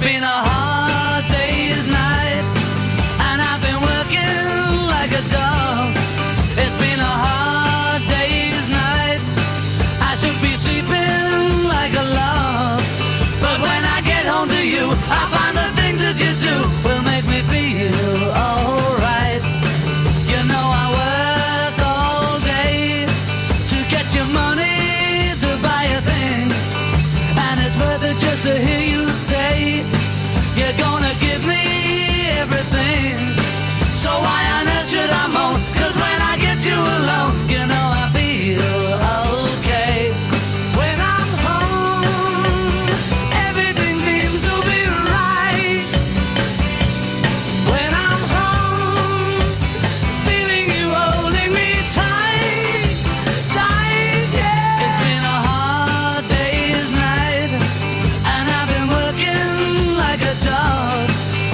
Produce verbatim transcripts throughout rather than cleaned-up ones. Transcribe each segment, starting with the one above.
been a hard day's night, and I've been working like a dog. It's been a hard day's night, I should be sleeping like a log. But when I get home to you, I find the things that you do will make me feel alright. You know I work all day to get your money to buy a thing, and it's worth it just to hear you say you're gonna give me everything. So why on earth should I moan? 'Cause when I get you alone, you know I feel okay. When I'm home, everything seems to be right. When I'm home, feeling you holding me tight, tight, yeah. It's been a hard day's night, and I've been working like a dog.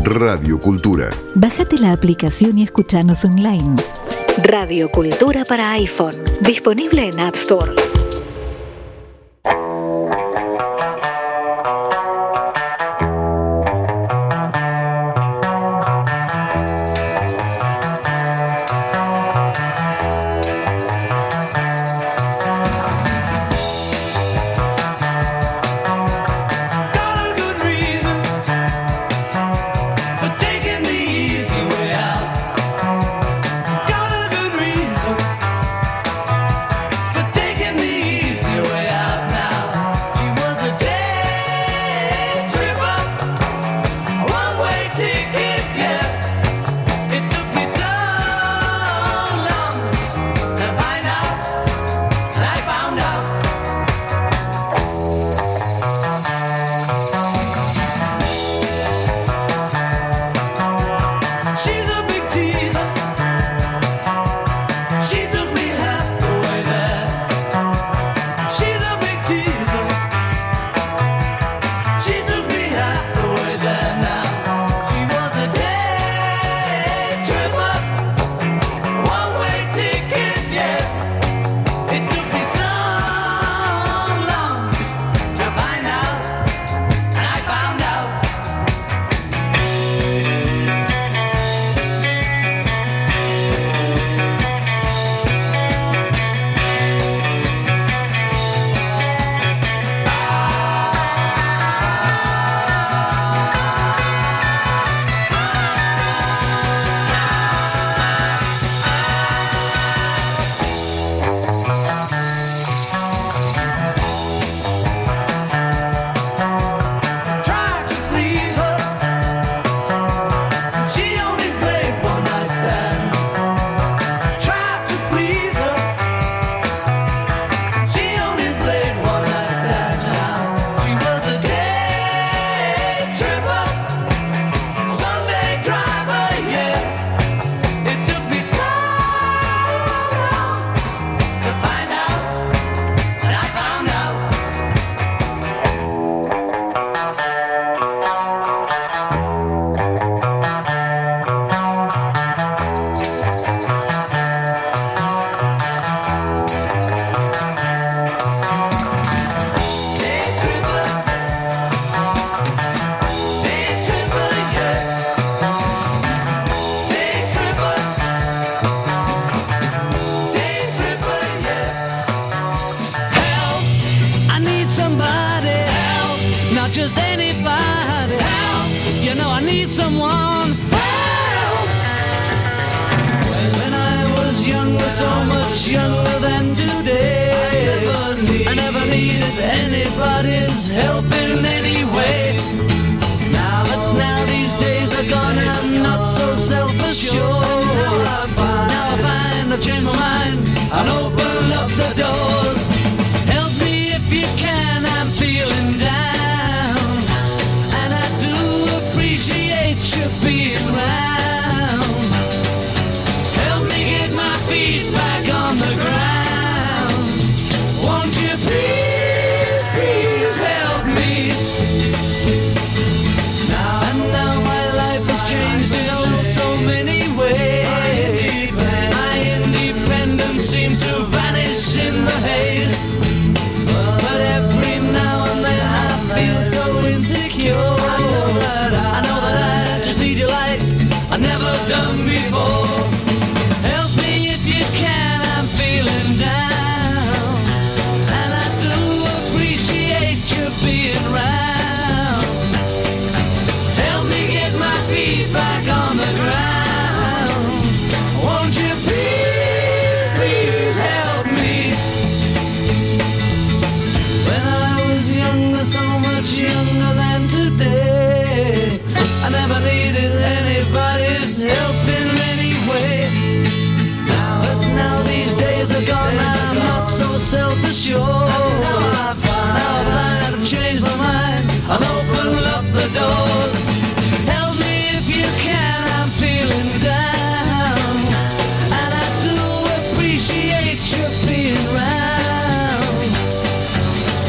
Radio Cultura. Bájate la aplicación y escuchanos online. Radio Cultura para iPhone, disponible en App Store.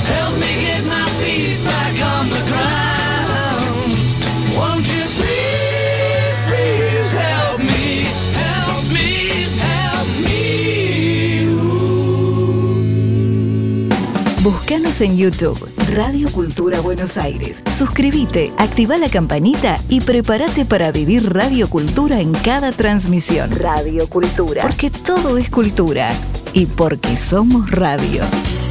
Won't you please? Búscanos en YouTube, Radio Cultura Buenos Aires. Suscríbete, activa la campanita y prepárate para vivir Radio Cultura en cada transmisión. Radio Cultura. Porque todo es cultura y porque somos radio.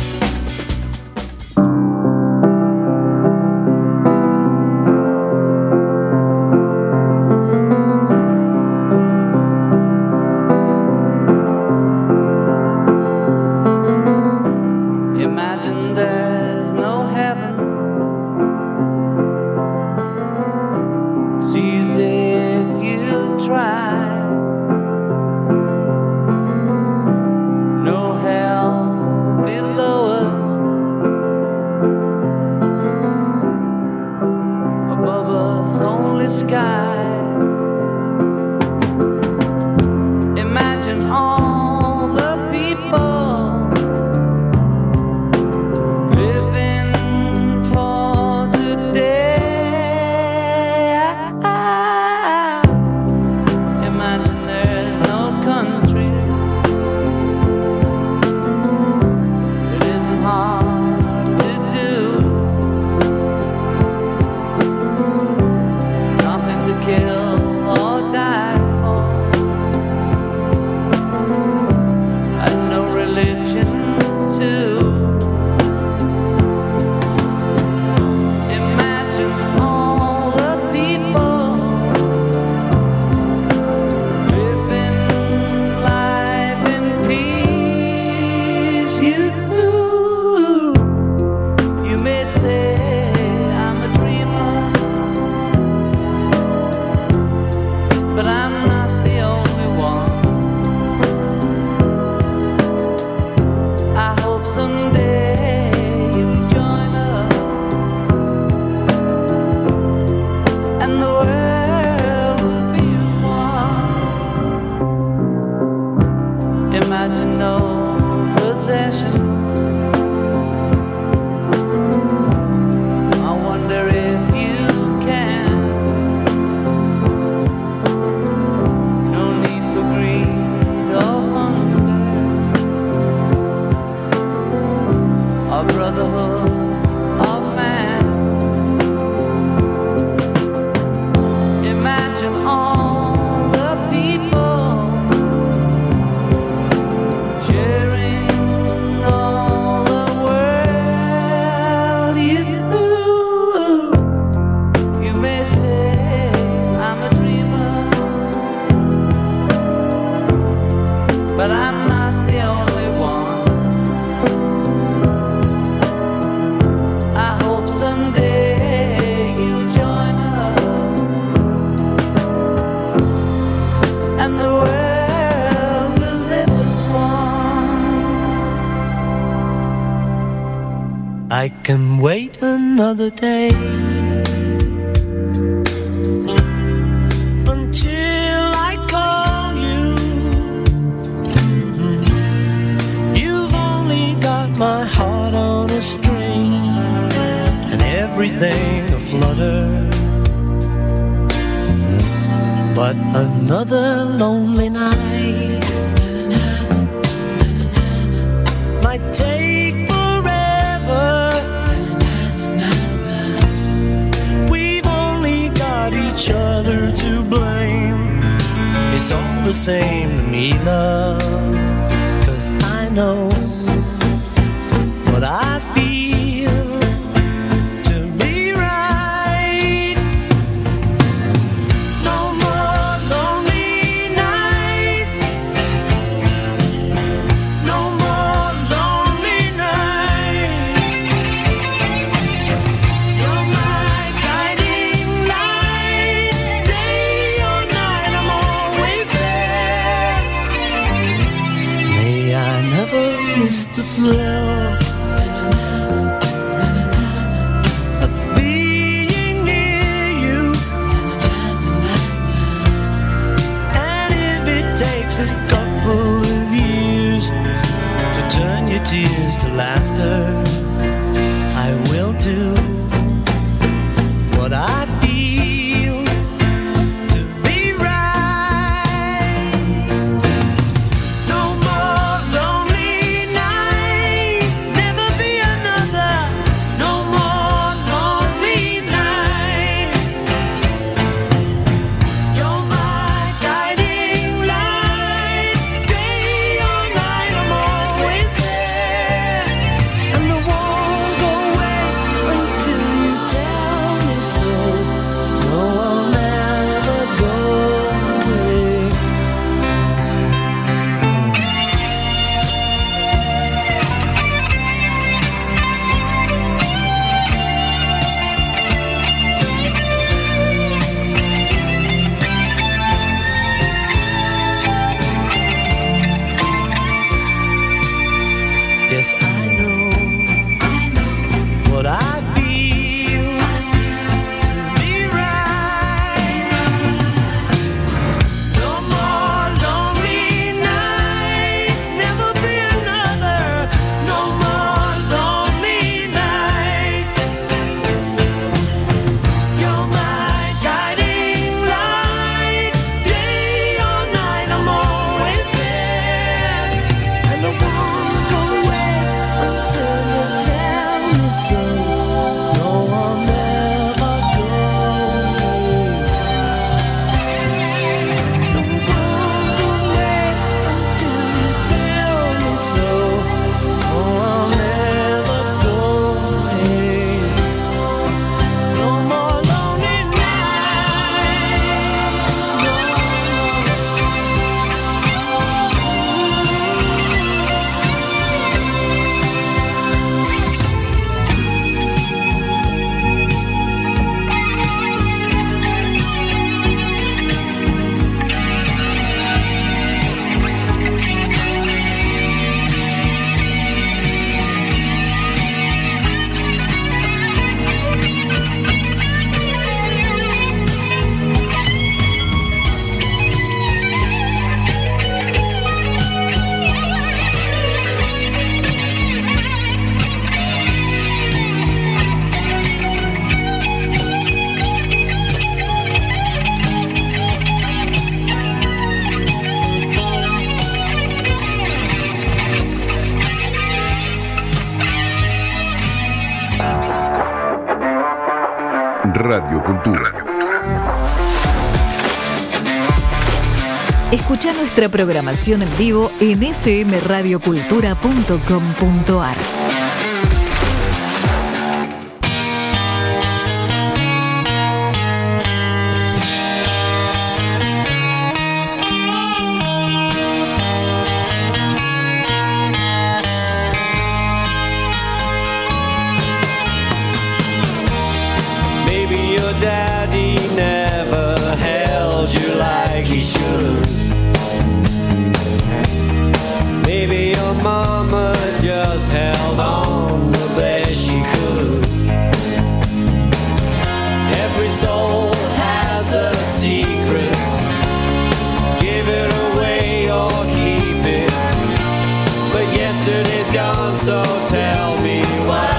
I can wait another day until I call you. Mm-hmm. You've only got my heart on a string and everything aflutter. But another lonely night might take forever. We've only got each other to blame. It's all the same to me, love, 'cause I know what I feel to be right. No more lonely nights, no more lonely nights. You're my guiding light, day or night I'm always there. May I never miss the thrill of being near you. And if it takes a couple of years to turn your tears to laughter, I will do what I feel to be right. No more lonely nights, never be another. Escucha nuestra programación en vivo en f m radio cultura punto com punto a r. Maybe your daddy never held you like he should. Maybe your mama just held on the best she could. Every soul has a secret. Give it away or keep it. But yesterday's gone, so tell me why.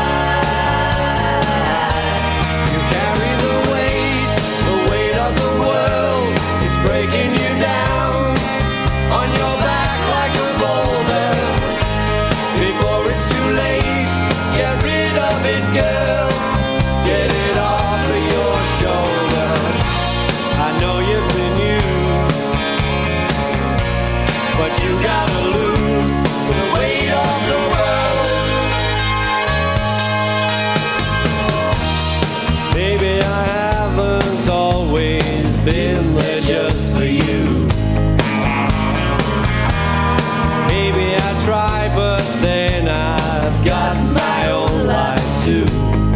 You carry the weight, the weight of the world. It's breaking you down on your back like a boulder. Before it's too late, get rid of it, girl. Get it off of your shoulder. I know you've been used, but you gotta lose the weight of the world. Maybe I haven't always been there just for you. Maybe I try, but then I've got my own life too.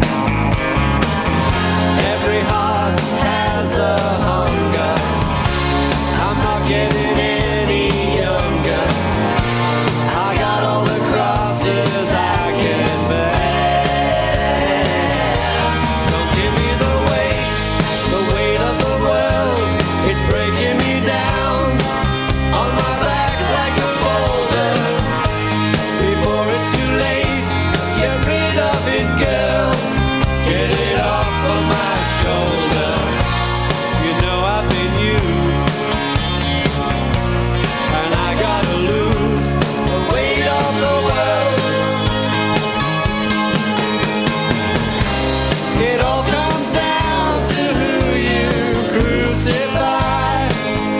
Every heart has a hunger. I'm not getting any younger. I got all the crosses I can bear. Don't give me the weight, the weight of the world. It's breaking me down on my back like a boulder. Before it's too late, get rid of it, girl. Get it off of my shoulder. You know I've been used, and I gotta lose the weight of the world. It all comes down to who you crucify.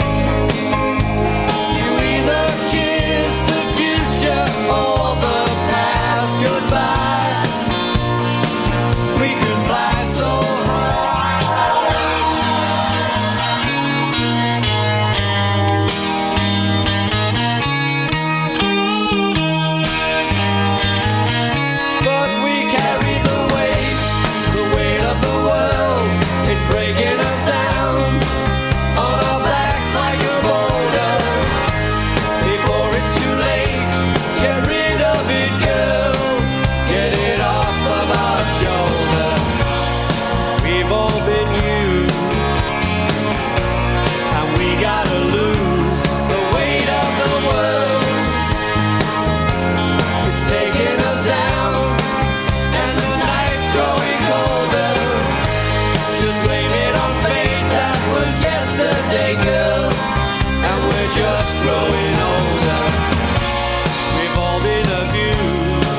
You either kiss the future or the past goodbye. We could fly so high, but we carry the weight, the weight of the world. It's breaking us down on our backs like a boulder. Before it's too late, get rid of it, girl. Get it off of our shoulders. We've all been used, and we gotta lose the weight of the world. It's taking us down, and the night's growing colder. Just blame it on fate, that was yesterday, girl. And we're just growing older. We've all been abused.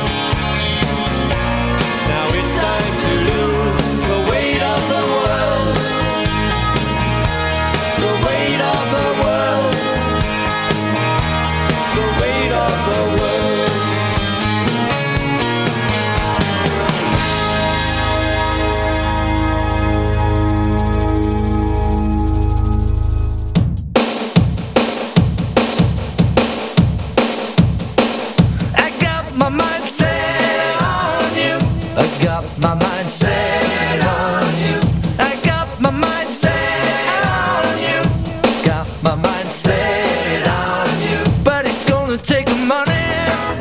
Now it's time to lose the weight of the world. The weight of the world. The weight of the world. I got my mind set on you. I got my mind set on you. I got my mind set on you. Got my mind set on you. But it's gonna take money,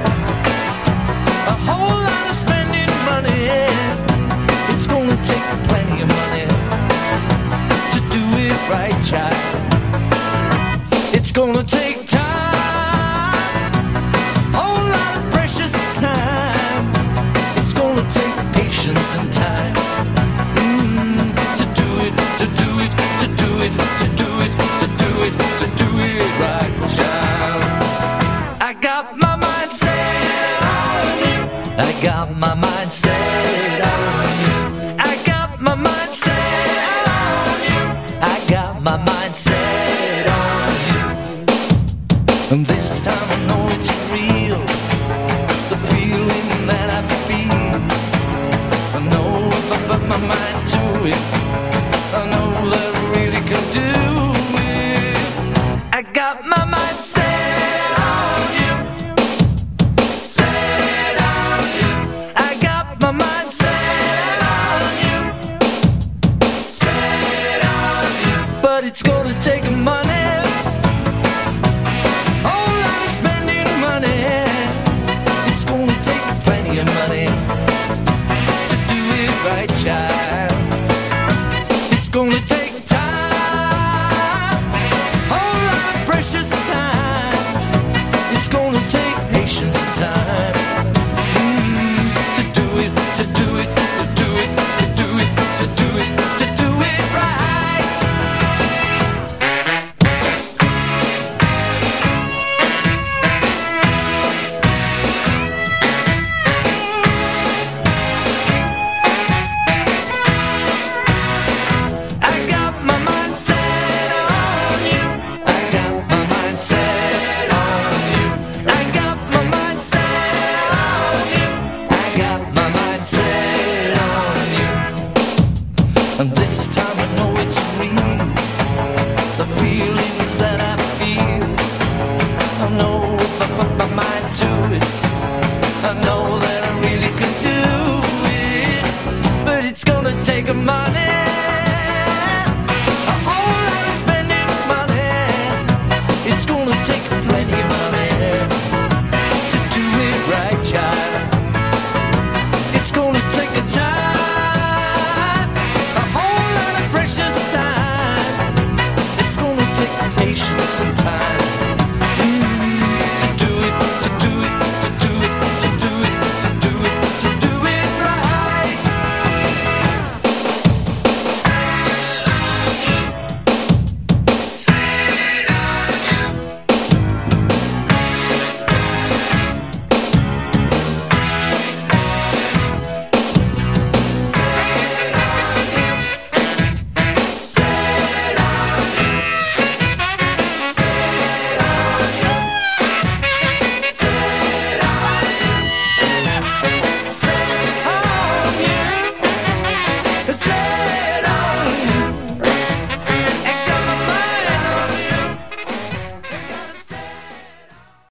a whole lot of spending money. It's gonna take plenty of money to do it right, child. It's gonna take time, whole lot of precious time. It's gonna take patience and time, mm, to do it, to do it, to do it, to do it, to do it, to do it right, child. I got my mind set on you. I got my mind set on you. I got my mind set on you. I got my mind set on you. in my